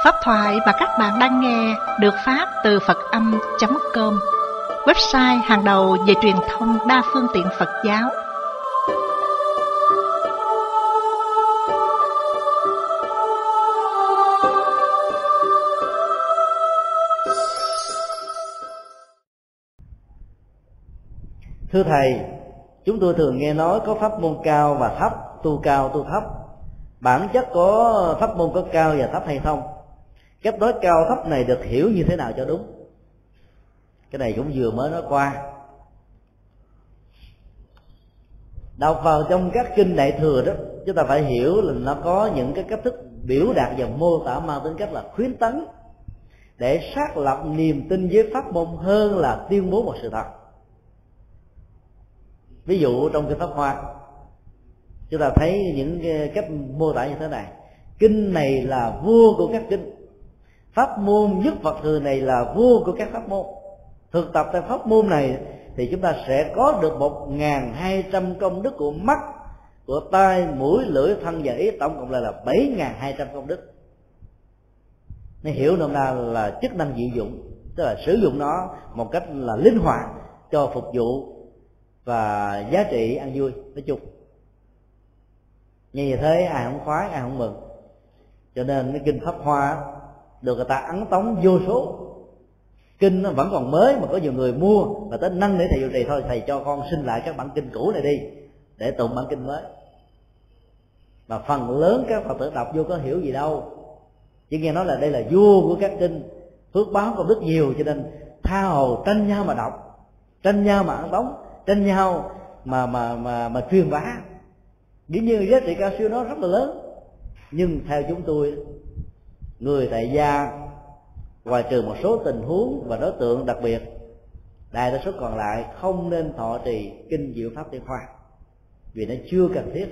Pháp thoại mà các bạn đang nghe được phát từ Phật-âm.com, website hàng đầu về truyền thông đa phương tiện Phật giáo. Thưa Thầy, chúng tôi thường nghe nói có pháp môn cao và thấp, tu cao tu thấp. Bản chất có pháp môn có cao và thấp hay không? Cách nói cao thấp này được hiểu như thế nào cho đúng? Cái này cũng vừa mới nói qua. Đọc vào trong các kinh Đại Thừa đó, chúng ta phải hiểu là nó có những cái cách thức biểu đạt và mô tả mang tính cách là khuyến tấn, để xác lập niềm tin với pháp môn hơn là tuyên bố một sự thật. Ví dụ trong kinh Pháp Hoa, chúng ta thấy những cách mô tả như thế này: kinh này là vua của các kinh, pháp môn nhất Phật thừa này là vua của các pháp môn. Thực tập tại pháp môn này thì chúng ta sẽ có được 1.200 công đức của mắt, của tai, mũi, lưỡi, thân và ý, tổng cộng là 7.200 công đức. Nên hiểu nôm na là chức năng diệu dụng, tức là sử dụng nó một cách là linh hoạt cho phục vụ và giá trị ăn vui nói chung. Như thế ai không khoái, ai không mừng. Cho nên cái kinh Pháp Hoa được người ta ấn tống vô số. Kinh nó vẫn còn mới mà có nhiều người mua và tới năn nỉ thầy trụ trì: thôi thầy cho con xin lại các bản kinh cũ này đi để tụng bản kinh mới. Mà phần lớn các Phật tử đọc vô có hiểu gì đâu, chỉ nghe nói là đây là vua của các kinh, phước báo công đức nhiều, cho nên tha hồ tranh nhau mà đọc, tranh nhau mà ấn tống, tranh nhau mà truyền bá. Dĩ nhiên giá trị cao siêu nó rất là lớn, nhưng theo chúng tôi, người tại gia ngoài trừ một số tình huống và đối tượng đặc biệt, đại đa số còn lại không nên thọ trì kinh Diệu Pháp Tiên Hoa, vì nó chưa cần thiết.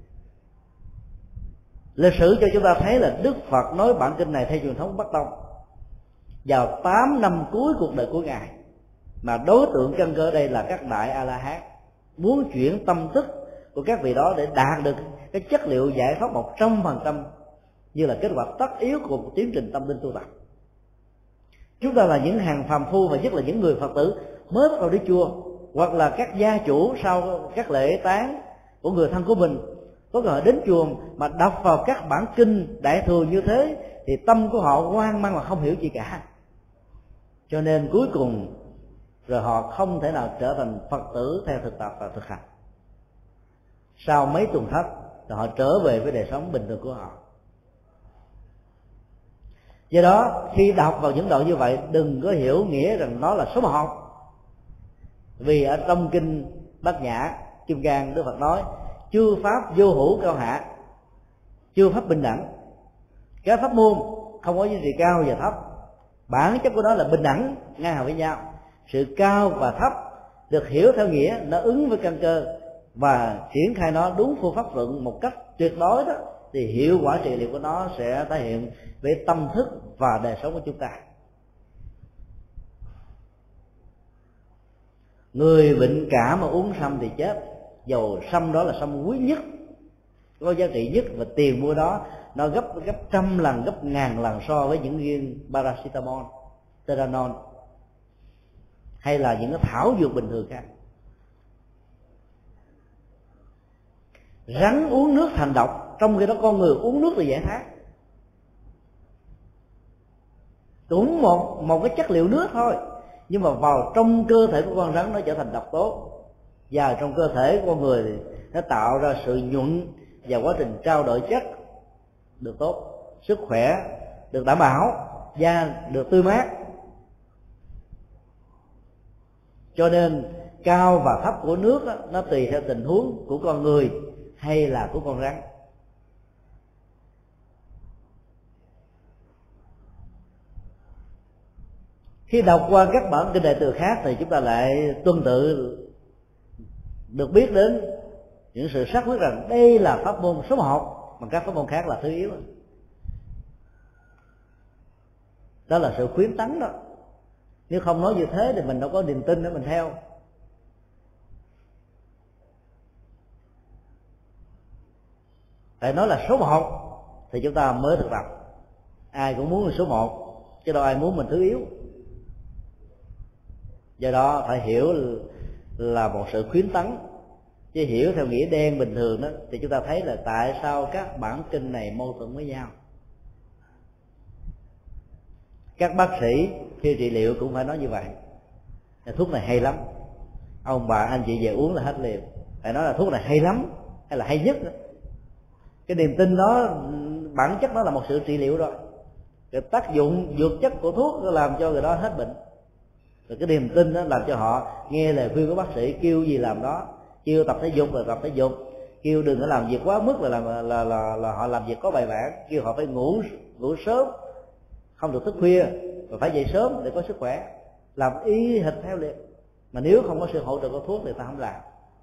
Lịch sử cho chúng ta thấy là Đức Phật nói bản kinh này theo truyền thống Bắc Tông vào 8 năm cuối cuộc đời của Ngài, mà đối tượng căn cơ đây là các đại A-la-hán, muốn chuyển tâm thức của các vị đó để đạt được cái chất liệu giải thoát 100% như là kết quả tất yếu của một tiến trình tâm linh tu tập. Chúng ta là những hàng phàm phu, và nhất là những người Phật tử mới bắt đầu đi chùa, hoặc là các gia chủ sau các lễ tán của người thân của mình, có cơ hội đến chùa mà đọc vào các bản kinh Đại Thừa như thế thì tâm của họ hoang mang mà không hiểu gì cả. Cho nên cuối cùng rồi họ không thể nào trở thành Phật tử theo thực tập và thực hành. Sau mấy tuần thất rồi họ trở về với đời sống bình thường của họ. Do đó khi đọc vào những đoạn như vậy, đừng có hiểu nghĩa rằng nó là số một. Vì ở trong kinh Bát Nhã Kim Cang, Đức Phật nói chư pháp vô hữu cao hạ, chư pháp bình đẳng. Các pháp môn không có giá trị cao và thấp, bản chất của nó là bình đẳng, ngang hàng với nhau. Sự cao và thấp được hiểu theo nghĩa nó ứng với căn cơ, và triển khai nó đúng phương pháp luận một cách tuyệt đối đó, thì hiệu quả trị liệu của nó sẽ thể hiện về tâm thức và đời sống của chúng ta. Người bệnh cảm mà uống sâm thì chết, dầu sâm đó là sâm quý nhất, có giá trị nhất, và tiền mua đó nó gấp trăm lần, gấp ngàn lần so với những viên paracetamol, Teranol hay là những cái thảo dược bình thường khác. Rắn uống nước thành độc, trong khi đó con người uống nước để giải khát. Cũng một cái chất liệu nước thôi, nhưng mà vào trong cơ thể của con rắn nó trở thành độc tố, và trong cơ thể của con người thì nó tạo ra sự nhuận và quá trình trao đổi chất được tốt, sức khỏe được đảm bảo, da được tươi mát. Cho nên cao và thấp của nước đó, nó tùy theo tình huống của con người hay là của con rắn. Khi đọc qua các bản kinh Đại Thừa khác thì chúng ta lại tuân tự được biết đến những sự xác quyết rằng đây là pháp môn số 1, mà các pháp môn khác là thứ yếu. Đó là sự khuyến tấn đó. Nếu không nói như thế thì mình đâu có niềm tin để mình theo. Tại nói là số 1 thì chúng ta mới thực tập. ai cũng muốn là số 1, chứ đâu ai muốn mình thứ yếu. Do đó phải hiểu là một sự khuyến tấn, chứ hiểu theo nghĩa đen bình thường đó thì chúng ta thấy là tại sao các bản kinh này mâu thuẫn với nhau. Các bác sĩ khi trị liệu cũng phải nói như vậy, thuốc này hay lắm, ông bà anh chị về uống là hết liền. Phải nói là thuốc này hay lắm hay là hay nhất đó. Cái niềm tin đó bản chất nó là một sự trị liệu rồi. Cái tác dụng dược chất của thuốc nó làm cho người đó hết bệnh, rồi cái niềm tin đó làm cho họ nghe lời khuyên của bác sĩ, kêu gì làm đó, kêu tập thể dục là tập thể dục, kêu đừng có làm việc quá mức là họ làm việc có bài bản, kêu họ phải ngủ sớm, không được thức khuya, và phải dậy sớm để có sức khỏe, làm y hệt theo liền. Mà nếu không có sự hỗ trợ của thuốc thì ta không làm.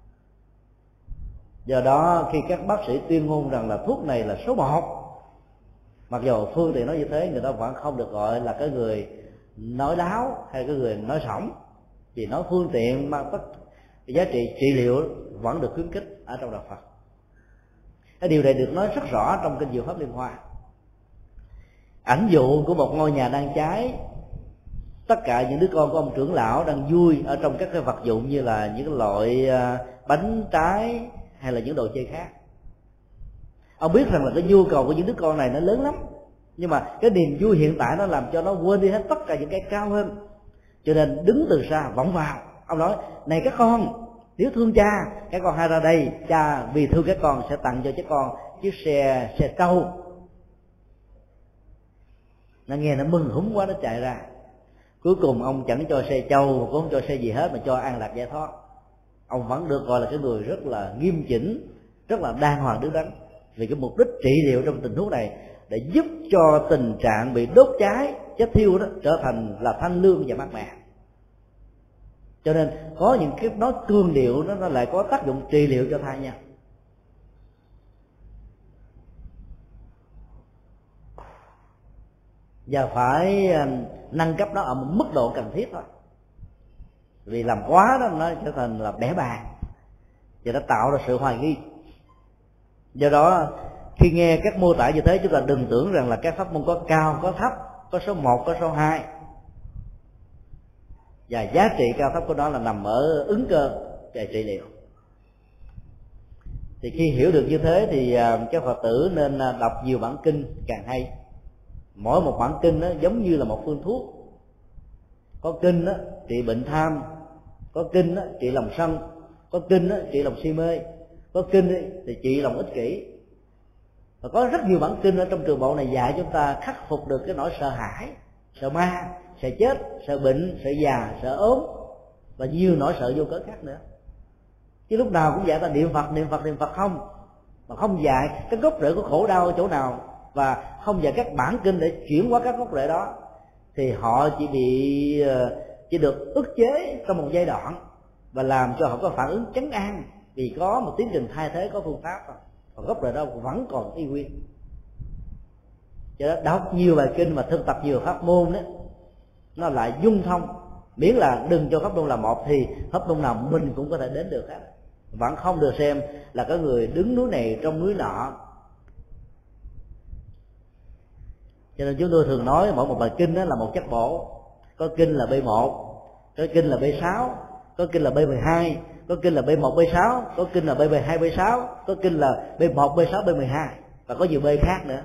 Do đó khi các bác sĩ tuyên ngôn rằng là thuốc này là số 1, mặc dù phương tiện nói như thế, người ta vẫn không được gọi là cái người nói láo hay cái người nói sổng, vì nói phương tiện mang tất giá trị trị liệu vẫn được khuyến khích ở trong đạo Phật. Cái điều này được nói rất rõ trong kinh Diệu Pháp Liên Hoa. Ảnh dụ của một ngôi nhà đang cháy, tất cả những đứa con của ông trưởng lão đang vui ở trong các cái vật dụng như là những loại bánh trái hay là những đồ chơi khác. Ông biết rằng là cái nhu cầu của những đứa con này nó lớn lắm, nhưng mà cái niềm vui hiện tại nó làm cho nó quên đi hết tất cả những cái cao hơn, cho nên đứng từ xa vọng vào. Ông nói: này các con, nếu thương cha, các con hãy ra đây, cha vì thương các con sẽ tặng cho các con chiếc xe trâu. Nó nghe nó mừng húm quá, nó chạy ra. Cuối cùng ông chẳng cho xe trâu, cũng không cho xe gì hết, mà cho an lạc giải thoát. Ông vẫn được gọi là cái người rất là nghiêm chỉnh, rất là đàng hoàng đứng đắn, vì cái mục đích trị liệu trong tình huống này để giúp cho tình trạng bị đốt cháy, chết thiêu đó trở thành là thanh lương và mát mẻ. Cho nên có những cái nói cương điệu nó lại có tác dụng trị liệu cho thai nhân. Và phải nâng cấp nó ở một mức độ cần thiết thôi, vì làm quá đó nó trở thành là bẻ bàng và nó tạo ra sự hoài nghi. Do đó khi nghe các mô tả như thế, chúng ta đừng tưởng rằng là các pháp môn có cao có thấp, có số 1 có số 2, và giá trị cao thấp của nó là nằm ở ứng cơ về trị liệu. Thì khi hiểu được như thế thì các Phật tử nên đọc nhiều bản kinh càng hay. Mỗi một bản kinh nó giống như là một phương thuốc. Có kinh đó, trị bệnh tham, có kinh đó, trị lòng sân, có kinh đó, trị lòng si mê, có kinh thì trị lòng ích kỷ. Và có rất nhiều bản kinh ở trong trường bộ này dạy chúng ta khắc phục được cái nỗi sợ hãi, sợ ma, sợ chết, sợ bệnh, sợ già, sợ ốm và nhiều nỗi sợ vô cớ khác nữa. Chứ lúc nào cũng dạy ta niệm Phật không, mà không dạy cái gốc rễ của khổ đau ở chỗ nào, và không dạy các bản kinh để chuyển qua các gốc rễ đó, thì họ chỉ được ức chế trong một giai đoạn và làm cho họ có phản ứng chấn an, vì có một tiến trình thay thế, có phương pháp rồi. Còn gốc rễ đó vẫn còn y nguyên. Cho đó đọc nhiều bài kinh và thực tập nhiều pháp môn đó, nó lại dung thông, miễn là đừng cho pháp môn là một thì pháp môn nào mình cũng có thể đến được hết. Vẫn không được xem là có người đứng núi này trong núi nọ. Cho nên chúng tôi thường nói mỗi một bài kinh đó là một chất bổ. Có kinh là B1, có kinh là B6, có kinh là B12, có kinh là B1, B6, có kinh là B12, B6, có kinh là B1, B6, B12, và có nhiều B khác nữa.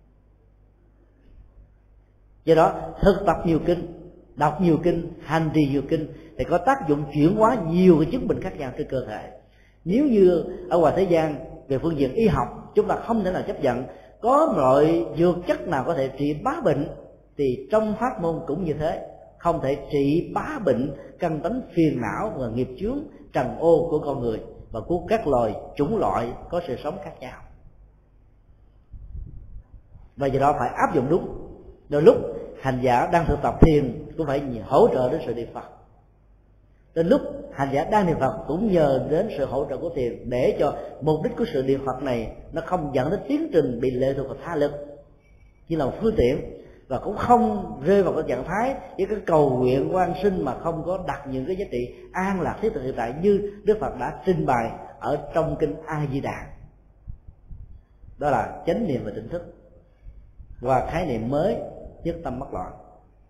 Do đó thực tập nhiều kinh, đọc nhiều kinh, hành trì nhiều kinh thì có tác dụng chuyển hóa nhiều cái chứng bệnh khác nhau trên cơ thể. Nếu như ở ngoài thế gian về phương diện y học chúng ta không thể nào chấp nhận có loại dược chất nào có thể trị bá bệnh, thì trong pháp môn cũng như thế, không thể trị bá bệnh căn tánh phiền não và nghiệp chướng trần ô của con người và của các loài chủng loại có sự sống khác nhau. Và do đó phải áp dụng đúng. Đôi lúc hành giả đang thực tập thiền cũng phải hỗ trợ đến sự niệm Phật. Đến lúc hành giả đang niệm Phật cũng nhờ đến sự hỗ trợ của thiền, để cho mục đích của sự niệm Phật này nó không dẫn đến tiến trình bị lệ thuộc vào tha lực như là một phương tiện, và cũng không rơi vào cái trạng thái với cái cầu nguyện quan sinh mà không có đặt những cái giá trị an lạc thiết thực hiện tại như Đức Phật đã trình bày ở trong kinh A Di Đà. Đó là chánh niệm và tỉnh thức. và khái niệm mới nhất tâm bất loạn.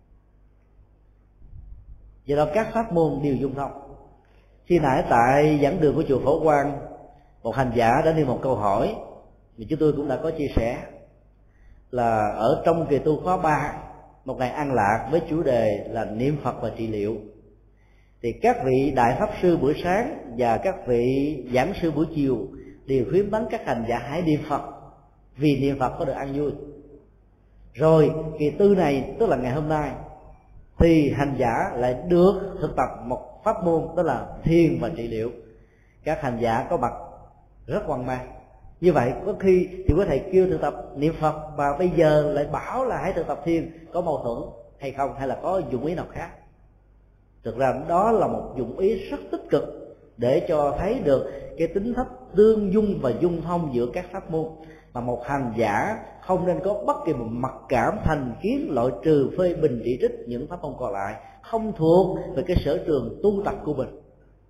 Do đó các pháp môn đều dung thông. Khi nãy tại giảng đường của chùa Phổ Quang, một hành giả đã nêu một câu hỏi mà chúng tôi cũng đã có chia sẻ, là ở trong kỳ tu khóa 3, một ngày an lạc với chủ đề là niệm Phật và trị liệu, thì các vị đại pháp sư buổi sáng và các vị giảng sư buổi chiều đều khuyến tấn các hành giả hãy niệm Phật, vì niệm Phật có được an vui. Rồi kỳ tư này, tức là ngày hôm nay, thì hành giả lại được thực tập một pháp môn, đó là thiền và trị liệu. Các hành giả có mặt rất hoang mang. Như vậy có khi thì có thầy kêu thực tập niệm Phật và bây giờ lại bảo là hãy thực tập thiền, có mâu thuẫn hay không, hay là có dụng ý nào khác? Thực ra đó là một dụng ý rất tích cực để cho thấy được cái tính thấp tương dung và dung thông giữa các pháp môn, mà một hành giả không nên có bất kỳ một mặc cảm, thành kiến, loại trừ, phê bình, chỉ trích những pháp môn còn lại không thuộc về cái sở trường tu tập của mình.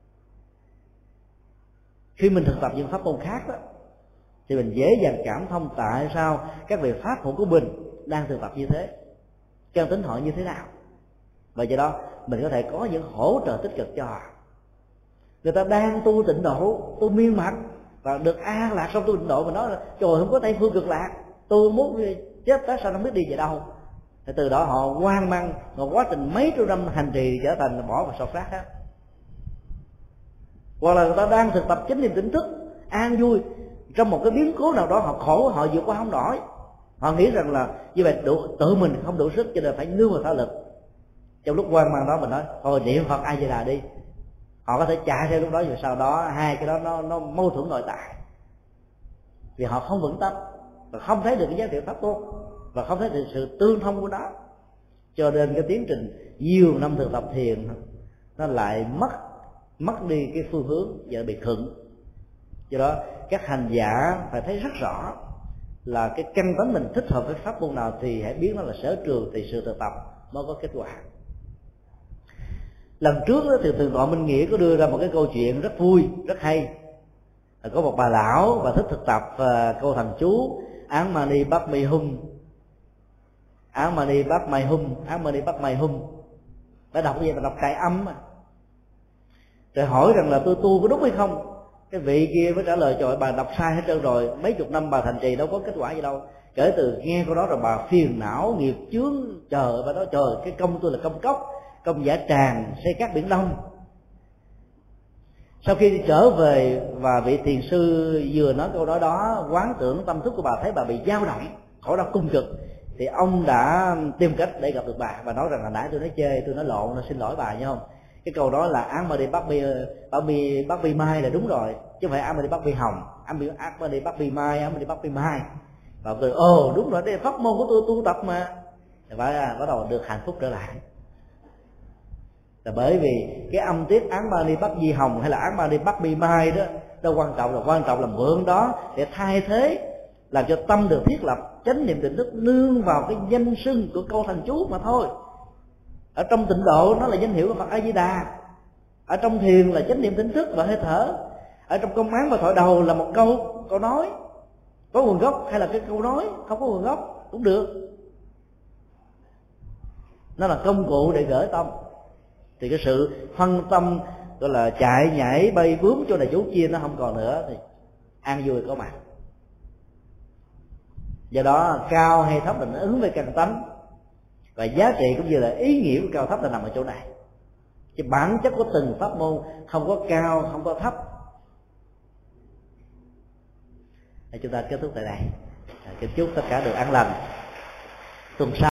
Khi mình thực tập những pháp môn khác đó, thì mình dễ dàng cảm thông tại sao các vị pháp hữu của mình đang thực tập như thế, căn tính họ như thế nào, và do đó mình có thể có những hỗ trợ tích cực cho họ. Người ta đang tu tịnh độ, tu miên mật và được an lạc trong tu tịnh độ, mà nói là trời không có Tây phương cực lạc, tôi muốn chết tại sao không biết đi về đâu. Thì từ đó họ hoang mang, một quá trình mấy trăm năm hành trì trở thành bỏ vào sọt rác hết. Hoặc là người ta đang thực tập chánh niệm tỉnh thức an vui, trong một cái biến cố nào đó họ khổ, họ vượt qua không nổi, họ nghĩ rằng là như vậy tự mình không đủ sức cho nên phải nương vào thở lực. Trong lúc hoang mang đó mình nói thôi niệm Phật A Di Đà đi, họ có thể chạy theo lúc đó, rồi sau đó hai cái đó nó mâu thuẫn nội tại, vì họ không vững tâm và không thấy được cái giá trị pháp môn và không thấy được sự tương thông của nó, cho nên cái tiến trình nhiều năm thực tập thiền nó lại mất đi cái phương hướng và bị khựng. Do đó các hành giả phải thấy rất rõ là cái căn tánh mình thích hợp với pháp môn nào thì hãy biến nó là sở trường, thì sự thực tập mới có kết quả. Lần trước đó, thì Thượng tọa Minh Nghĩa có đưa ra một cái câu chuyện rất vui, rất hay. Có một bà lão và thích thực tập câu thần chú Án Mani Bắc Mây Hum, Án Mani Bắc Mây Hum, Án Mani Bắc Mây Hum. Bà đọc gì? Bà đọc cài âm mà. Rồi hỏi rằng là tôi tu có đúng hay không? Cái vị kia mới trả lời trời, bà đọc sai hết trơn rồi, mấy chục năm bà thành trì đâu có kết quả gì đâu. Kể từ nghe câu đó rồi bà phiền não nghiệp chướng, trời, bà nói trời, cái công tôi là công cốc, công giả tràng xây các biển đông. Sau khi trở về và vị thiền sư vừa nói câu nói đó, quán tưởng tâm thức của bà thấy bà bị dao động, khổ đau cung cực, thì ông đã tìm cách để gặp được bà. Bà nói rằng là nãy tôi nói chê, tôi nói lộn, tôi xin lỗi bà nha không. Cái câu đó là Án Mani Bắc Bi Mai là đúng rồi, chứ không phải Án Mani Bắc Bi Hồng, Án Mani Bắc Bi Mai, Án Mani Bắc Bi Mai. Và tôi đúng rồi, đây là pháp môn của tôi tu tập mà. Thì bắt đầu được hạnh phúc trở lại. Là bởi vì cái âm tiết Án Mani Bắc Di Hồng hay là Án Mani Bắc Bi Mai đó đâu quan trọng là mượn đó để thay thế, làm cho tâm được thiết lập chánh niệm tỉnh thức nương vào cái danh xưng của câu thần chú mà thôi. Ở trong tịnh độ nó là danh hiệu của Phật A Di Đà, ở trong thiền là chánh niệm tỉnh thức và hơi thở, ở trong công án và thoại đầu là một câu nói có nguồn gốc, hay là cái câu nói không có nguồn gốc cũng được. Nó là công cụ để gửi tâm. Thì cái sự phân tâm gọi là chạy nhảy bay bướm cho này chú chia nó không còn nữa, thì an vui có mặt. Do đó cao hay thấp là nó ứng với căn tánh, và giá trị cũng như là ý nghĩa của cao thấp là nằm ở chỗ này. Chứ bản chất của từng pháp môn không có cao, không có thấp. Chúng ta kết thúc tại đây. Kính chúc tất cả được an lành. Tuần sau